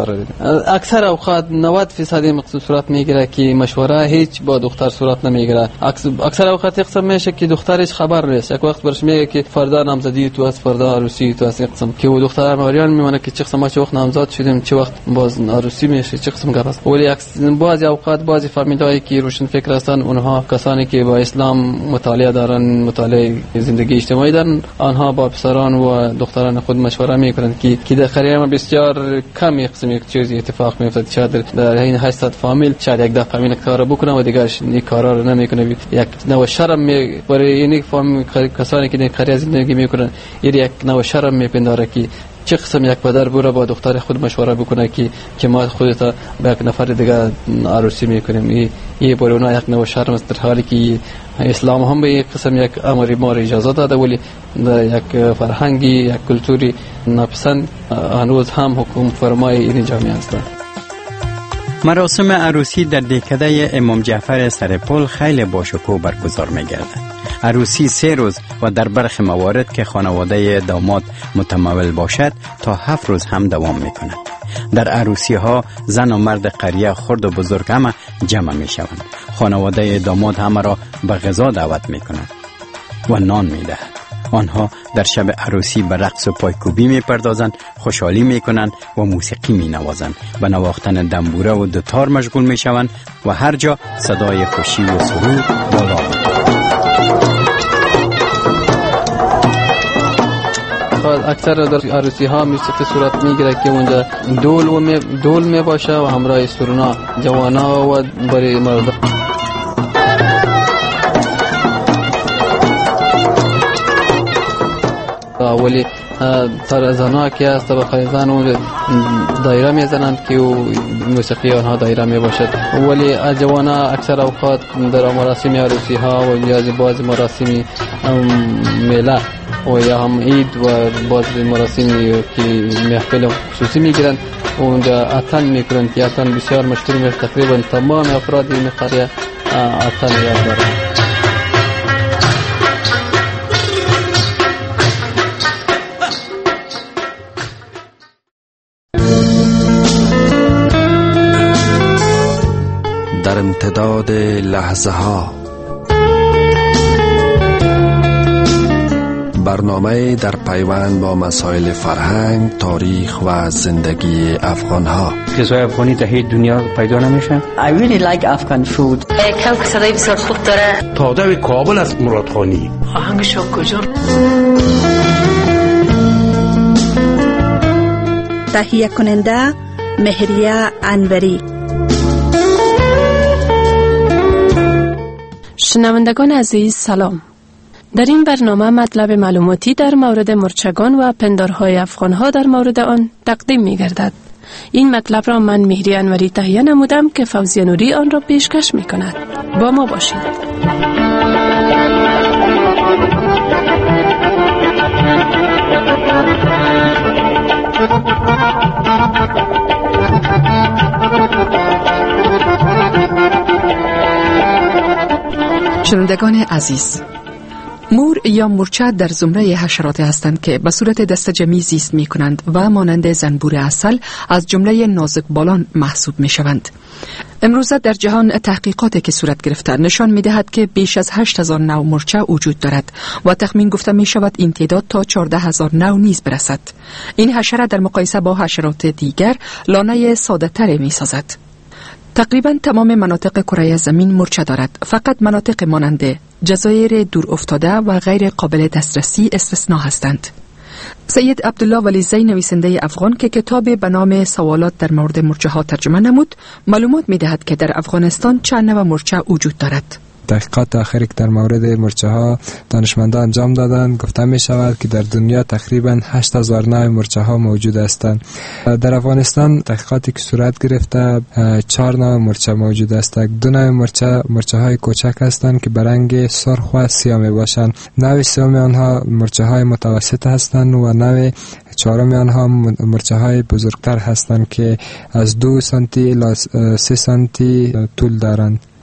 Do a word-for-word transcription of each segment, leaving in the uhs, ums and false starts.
قرار دادیم. اکثر اوقات نود درصد مقصود صورت میگیره که مشوره هیچ با دختر صورت نمیگیره. اکثر اوقات قسم میشه که دخترش خبر نیست. یک وقت برش میگه که فردا نامزدی تو از فردا عروسی تو از قسم که و دختر مریان میمونه که چه قسم ما چه وقت نامزد شدیم چه وقت باز عروسی میشه چه قسم گپ است. ولی بعضی اوقات بعضی فامیلایی که روشن فکر هستن اونها کسانی که با اسلام مطالعه دارن مطالعه زندگی اجتماعی دارن آنها با پسران و دختران خود مشوره میکنن که که در قریه ما بسیار کم یک قسم یک چیزی اتفاق میفته. شاید در این هشتصد فامیل شاید یک ده فامیل کار بکنه و دیگرش این کارا رو نمیکنه. یک نوع شرم می برای این فامیل کسانی که در قریه زندگی میکنن یک نوع شرم میپنداره که چه قسم یک پدر بوره با دختر خود مشوره بکنه که که ما خودت با یک نفر دیگه عروسی میکنیم. این این برای اونها یک نوع شرم است، در حالی که اسلام هم به یک قسم یک امر ما اجازه داده ولی یک فرهنگی یک کلتوری ناپسند هنوز هم حکم فرمای این جامعه است. مراسم عروسی در دهکده امام جعفر سرپل خیلی باشکوه برگزار می‌گردد. عروسی سه روز و در برخی موارد که خانواده داماد متمول باشد تا هفت روز هم دوام می‌کند. در عروسی ها زن و مرد قریه خرد و بزرگ همه جمع می‌شوند. خانواده داماد همه را به غذا دعوت می‌کند و نان می‌دهد. آنها در شب عروسی به رقص و پایکوبی می پردازند، خوشحالی می کنند و موسیقی می نوازند، به نواختن دنبوره و دوتار مشغول می شوند و هر جا صدای خوشی و سرور بالا می. اکثر در عروسی ها موسیقی صورت می گیره که اونجا دول و می دول می باشه و همراه سرنا جوانا و برای مردم. ولی تر زنها که است طبقه زن و دایره میزنند که موسیقی آنها دایره می باشد. ولی جوانا اکثر اوقات در مراسم عروسی ها و یا بعض مراسم میله و یا هم عید و بعض مراسم که محفل خصوصی میگیرند اونجا اتن میکنند که اتن بسیار مشهور میشه. تقریبا تمام افراد این قریه اتن یاد دارند. در امتداد لحظه ها برنامه در پیوند با مسائل فرهنگ، تاریخ و زندگی افغان ها. غذای افغانی در هیچ دنیا پیدا نمیشه. I really like Afghan food. کم که صدای بسیار خوب داره. تادوی کابل از مراد خانی. آهنگش کجا؟ تهیه کننده مهریه انوری. شنوندگان عزیز سلام. در این برنامه مطلب معلوماتی در مورد مرچگان و پندارهای افغانها در مورد آن تقدیم می گردد. این مطلب را من مهریه انوری تهیه نمودم که فوزیه نوری آن را پیشکش می کند. با ما باشید. شنوندگان عزیز، مور یا مورچه در زمره حشراتی هستند که به صورت دسته‌جمعی زیست می کنند و مانند زنبور عسل از جمله نازک بالان محسوب می شوند. امروزه در جهان تحقیقاتی که صورت گرفته نشان می دهد که بیش از هشت هزار نوع مورچه وجود دارد و تخمین گفته می شود این تعداد تا چهارده هزار نوع نیز برسد. این حشره در مقایسه با حشرات دیگر لانه ساده تر می سازد. تقریبا تمام مناطق کره زمین مورچه دارد، فقط مناطق مانند جزایر دور افتاده و غیر قابل دسترسی استثناء هستند. سید عبدالله ولیزی نویسنده افغان که کتاب به نام سوالات در مورد مورچه ها ترجمه نمود، معلومات می دهد که در افغانستان چند نوع مورچه وجود دارد. تحقیقات آخری که در مورد مورچه ها دانشمندان انجام دادند گفته می شود که در دنیا تقریبا هشت هزار نوع مورچه ها موجود هستند. در افغانستان تحقیقاتی که صورت گرفته چهار نوع مورچه موجود است. دو نوع مورچه مورچه های کوچک هستند که به رنگ سرخ و سیاه می باشند. نوع سوم آنها مورچه های متوسط هستند و نوع چهارم آنها مورچه های بزرگتر هستند که از دو سانتی الی سه سانتی طول دارند.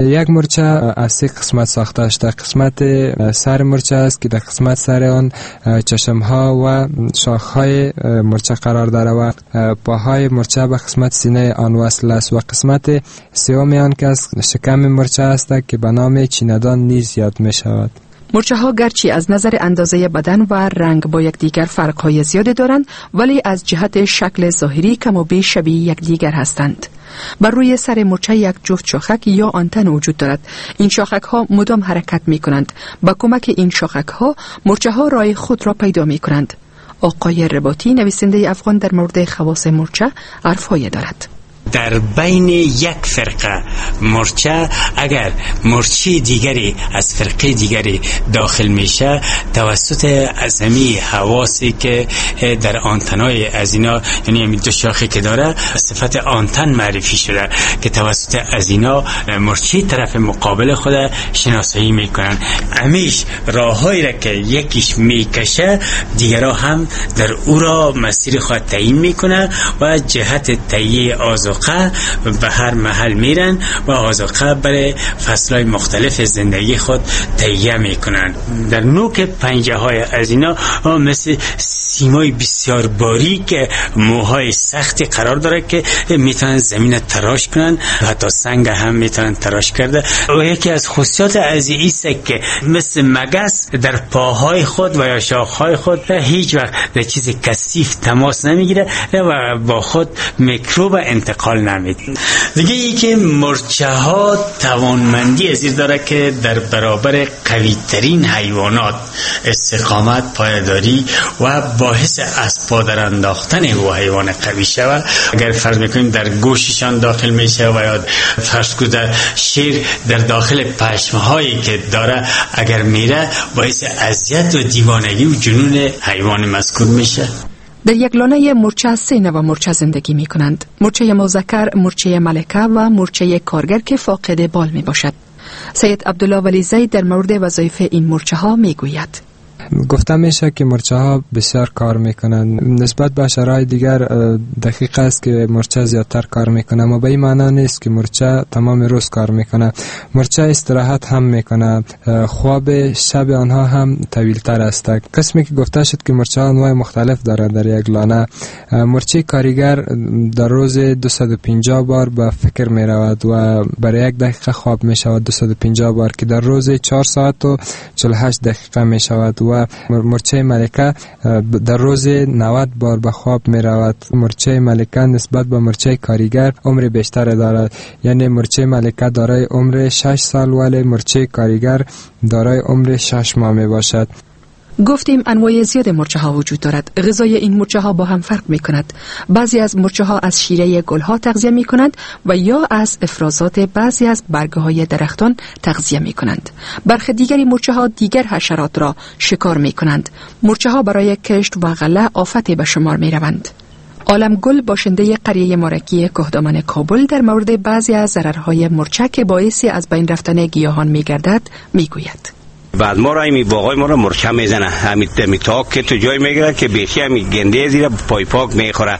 یک مورچه از سه قسمت ساخته شده. قسمت سر مورچه است که در قسمت سر آن چشم ها و شاخ های مورچه قرار داره و پاهای مورچه به قسمت سینه آن وصل است و قسمت سوم آن که از شکم مورچه است که به نام چیندان نیز یاد می شود. مورچه ها گرچه از نظر اندازه بدن و رنگ با یکدیگر فرق‌های زیادی دارند، ولی از جهت شکل ظاهری کم و بیش شبیه یکدیگر هستند. بر روی سر مورچه یک جفت شاخک یا آنتن وجود دارد. این شاخک ها مدام حرکت می کنند. با کمک این شاخک ها مورچه ها راه خود را پیدا می کنند. آقای رباطی نویسنده افغان در مورد خواص مورچه حرف‌هایی دارد. در بین یک فرقه مورچه اگر مورچه دیگری از فرقه دیگری داخل میشه توسط عظمی حواسی که در آنتنای از اینا، یعنی همین دو شاخه که داره صفت آنتن معرفی شده که توسط از اینا مورچه طرف مقابل خود شناسایی میکنن. همیش راههایی را که یکیش میکشه دیگرها هم در او را مسیر خود تعیین میکنه و جهت تهیه آذوقه به هر محل میرن و آذوقه برای فصلهای مختلف زندگی خود تهیه میکنن. در نوک پنجه های از اینا مثل سیمای بسیار باریک موهای سختی قرار داره که میتونن زمین تراش کنن، حتی سنگ هم میتونن تراش کرده. و یکی از خصوصیات از ایست که مثل مگس در پاهای خود و یا شاخهای خود هیچ وقت در چیز کثیف تماس نمیگیره و با خود میکروب انتقال نمیده. دیگه ای که مورچه ها توانمندی ازیر داره که در برابر قوی ترین حیوانات استقامت، پایداری و باعث از پا در انداختن و حیوان قوی شود. اگر فرض میکنیم در گوششان داخل میشه و یا فرض کنید در شیر در داخل پشمهایی که داره اگر میره باعث اذیت و دیوانگی و جنون حیوان مذکور میشه. در یک لانه مورچه سه نوع مورچه زندگی می کنند. مورچه مذکر، مورچه ملکه و مورچه کارگر که فاقد بال می باشد. سید عبدالله ولی زید در مورد وظایف این مورچه ها می گوید. گفته میشه که مورچه ها بسیار کار میکنن. نسبت به شرایط دیگر دقیق است که مورچه زیادتر کار میکنه، اما به این معنی نیست که مورچه تمام روز کار میکنه. مورچه استراحت هم میکنه، خواب شب آنها هم طویل تر است. قسمی که گفته شد که مورچه ها انواع مختلف داره در یک لانه. مورچه کارگر در روز دویست و پنجاه بار به فکر میرود و برای یک دقیقه خواب میشود دویست و پنجاه بار که در روز چهار ساعت و چهل و هشت دقیقه میشود. و مورچه ملکه در روز نود بار به خواب می رود. مورچه ملکه نسبت به مورچه کاریگر عمر بیشتر دارد، یعنی مورچه ملکه دارای عمر شش سال ولی مورچه کاریگر دارای عمر شش ماه می باشد. گفتیم انواع زیاد مورچه ها وجود دارد. غذای این مورچه ها با هم فرق می کند. بعضی از مورچه ها از شیره گل ها تغذیه می کنند و یا از افرازات بعضی از برگ های درختان تغذیه می کنند. برخی دیگری مورچه ها دیگر حشرات را شکار می کنند. مورچه ها برای کشت و غله آفت به شمار می روند. عالم گل باشنده قریه مارکی کهدامن کابل در مورد بعضی از ضررهای مورچه که باعث از بین رفتن گیاهان می گردد می گوید. بعد ما را این باغای ما را مرچه میزنه، همین تاک که تو جای میگیره که بیخی همین گنده زیر پای پاک میخوره.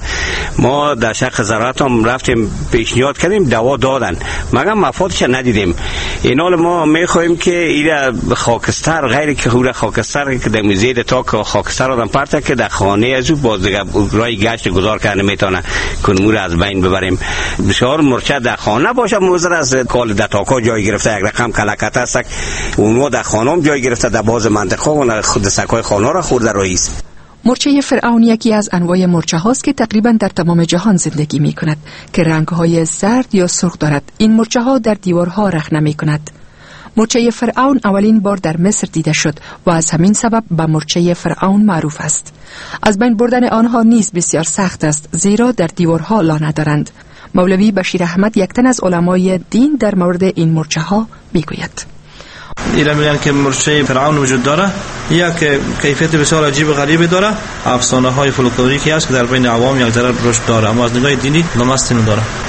ما در شق زراعت هم رفتیم پیشنهاد کردیم، دوا دادن مگر مفادش ندیدیم. این حال ما میخوایم که ایره خاکستر غیر که خود خاکستر که در زیر تاک خاکستر آدم پرته که در خانه از او باز دیگه رای گشت گذار کنه میتونه کنمور از بین ببریم. بسیار مرچه در خانه باشه موزر از کال در تاکا جای گرفته، یک رقم کلکت است اونو در خانه جای گرفته در باز منطقه و خود سکای خانه را خورده رئیس. مورچه فرعون یکی از انواع مورچه هاست که تقریبا در تمام جهان زندگی می کند که رنگ های زرد یا سرخ دارد. این مورچه ها در دیوارها رخنه می کند. مورچه فرعون اولین بار در مصر دیده شد و از همین سبب به مورچه فرعون معروف است. از بین بردن آنها نیز بسیار سخت است زیرا در دیوارها لانه دارند. مولوی بشیر احمد یک تن از علمای دین در مورد این مورچه ها می گوید. اینا میگن که مورچه فرعون وجود داره، یا که کیفیت بسیار عجیب و غریبی داره، افسانه های فولکلوریکی است که در بین عوام یک ذره رشد داره، اما از نگاه دینی لامستی نداره.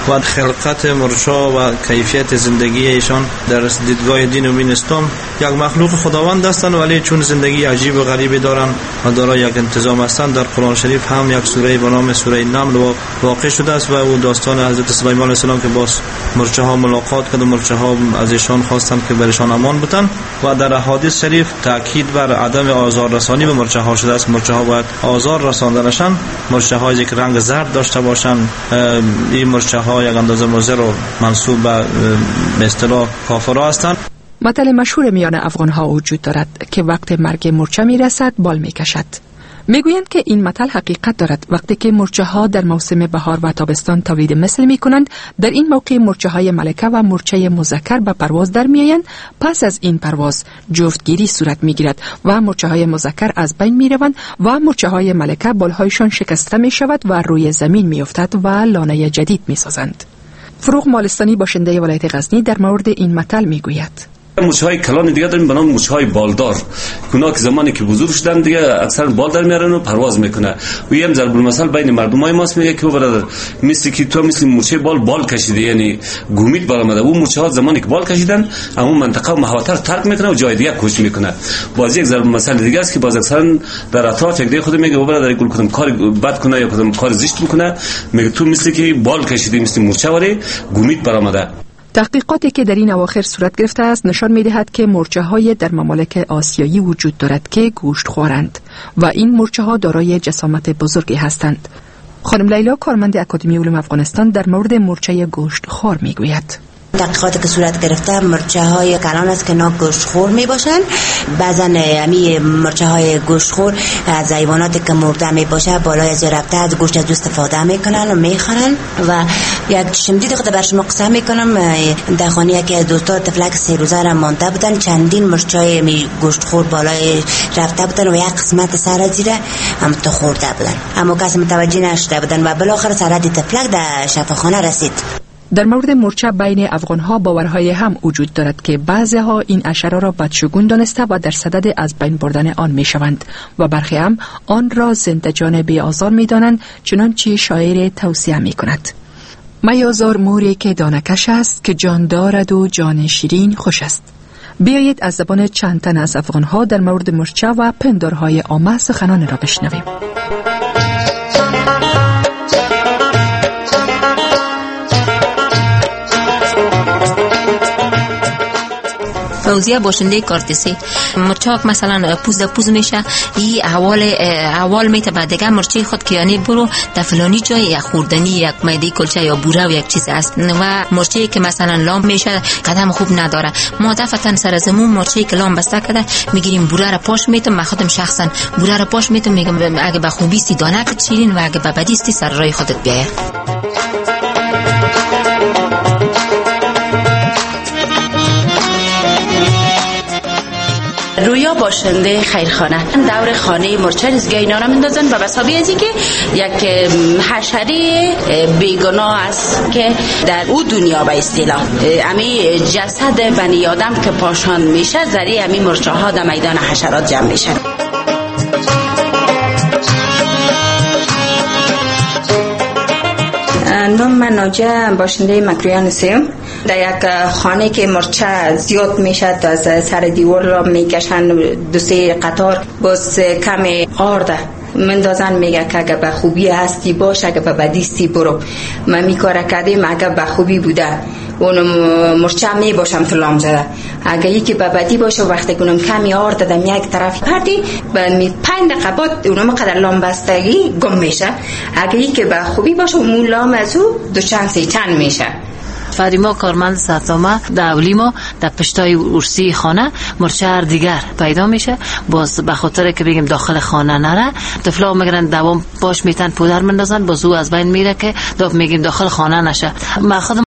و خلقت مرچا و کیفیت زندگی ایشان در دیدگاه دین و اسلام یک مخلوق خداوند هستند، ولی چون زندگی عجیب و غریبی دارند و دارای یک انتظام هستند، در قرآن شریف هم یک سوره به نام سوره نمل واقع شده است و او داستان حضرت سلیمان علیه السلام که با مرچه ها ملاقات کرد و مرچه ها از ایشان خواستند که برشان امان بتن و در احادیث شریف تاکید بر عدم آزار رسانی به مرچه ها شده است. مرچه ها باید آزار رسانده نشن، مرچه هایی که رنگ زرد داشته باشند. این مرچه ها یک اندازه مضر و منسوب به اصطلاح کافرها هستند. مثل مشهور میان افغان ها وجود دارد که وقت مرگ مرچه می رسد بال می کشد. میگویند که این مثل حقیقت دارد. وقتی که مرچه ها در موسم بهار و تابستان تولید مثل می کنند، در این موقع مرچه های ملکه و مرچه مذکر به پرواز در می آیند. پس از این پرواز جفتگیری صورت می گیرد و مرچه های مذکر از بین می روند و مرچه های ملکه بالهایشان شکسته می شود و روی زمین می افتد و لانه جدید می سازند. فروغ مالستانی باشنده ولایت غزنی در مورد این مثل می گوید: موچهای کلان دیگه داریم به نام موچهای بالدار. اونا که زمانی که بزرگ شدن دیگه اکثر بال در میارن و پرواز میکنه. و یه ضرب المثل بین مردمای ماست میگه که برادر مثل که تو مثل موچه بال بال کشیده، یعنی گومیت برآمده. اون موچه ها زمانی که بال کشیدن اما منطقه و محوطه رو ترک میکنه و جای دیگه کوچ میکنه. باز یک ضرب المثل دیگه است که باز اکثرا در اطراف یک دیگه خود میگه برادر گل کدوم کار بد کنه یا کدوم کار زشت میکنه، میگه تو مثل که بال کشیده، مثل موچه ولی گومیت برآمده. تحقیقاتی که در این اواخر صورت گرفته است نشان می‌دهد که مرچه‌های در ممالک آسیایی وجود دارد که گوشت خورند و این مرچه‌ها دارای جسامت بزرگی هستند. خانم لیلا کارمند اکادمی علوم افغانستان در مورد مرچه گوشت خور میگوید: تحقیقاتی که صورت گرفته مرچه های کلان است که اینا گوشت خور می باشن. بعضا امی مرچه های گوشت خور از حیواناتی که مرده می باشه بالای از رفته از گوشت از استفاده می کنن و می خورن. و یک چشم دید خود بر شما قصه می کنم، در خانه که دوستان طفلک سه روزه را مانده بودن، چندین مرچه های گوشت خور بالای رفته بودن و یک قسمت سر زیره هم تو خورده بودن، اما کسی متوجه نشده بودن و بالاخره سر طفلک در شفاخانه رسید. در مورد مرچه بین افغان‌ها باورهای هم وجود دارد که بعضی‌ها این حشره را بدشگون دانسته و در صدد از بین بردن آن می‌شوند و برخی هم آن را زنده جان بی آزار می‌دانند، چنانچه شاعر توصیه می‌کند: میازار موری که دانکش است، که جان دارد و جان شیرین خوش است. بیایید از زبان چند تن از افغان‌ها در مورد مرچه و پندارهای عامه سخنان را بشنویم. فوزیه باشنده کارتسی. مرچاک مثلا پوز پوز میشه، این احوال احوال میته بعد دیگه مرچی خود که یعنی برو در فلانی جای یک خوردنی یک میده کلچه یا بوره و یک چیز است و مرچی که مثلا لام میشه قدم خوب نداره. ما دفعتا سر زمون مرچی که لام بسته کرده میگیریم بوره را پاش میتم، من خودم شخصا بوره را پاش میتم، میگم اگه به خوبی سی دانه کت شیرین و اگه به بدی سی سر رای خودت بیاید. رویا باشنده خیرخانه دور خانه مرچه ریزگاه اینا را مندازن و بسابی ازی که یک حشره بیگناه است که در او دنیا به اصطلاح امی جسد بنی آدم که پاشان میشه زری امی مرچه ها در میدان حشرات جمع میشه. نام من ناجه باشنده مکرویان سیم. در یک خانه که مرچه زیاد میشه تا از سر دیوار را میکشن دو سه قطار، باز کم آرده مندازن، میگه که اگه به خوبی هستی باش، اگه به بدی هستی برو. من میکاره کردیم اگه به خوبی بوده اونم مرچه می باشم فلام زده، اگه یکی به بدی باشه وقتی کنم کمی آرد دادم یک طرف پردی به می پنج دقیقه بعد اونم قدر لام بستگی گم میشه، اگه یکی به خوبی باشه اون لام از او دو چند سی چند میشه. فریما کارمند سرتامه دولی ما در پشتای ارسی خانه مرچه دیگر پیدا میشه، باز به خاطر که بگیم داخل خانه نره طفلا میگرن دوام باش میتن پودر مندازن، باز او از بین میره که داب میگیم داخل خانه نشه. من خودم